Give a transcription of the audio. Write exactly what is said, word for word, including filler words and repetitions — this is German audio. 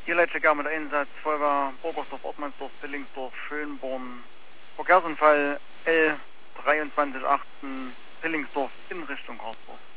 Hier Leitchecker mit Einsatz, Feuerwehr, Burgersdorf, Ortmannsdorf, Pillingsdorf, Schönborn. Verkehrsunfall L zwei drei acht Pillingsdorf in Richtung Karlsruhe.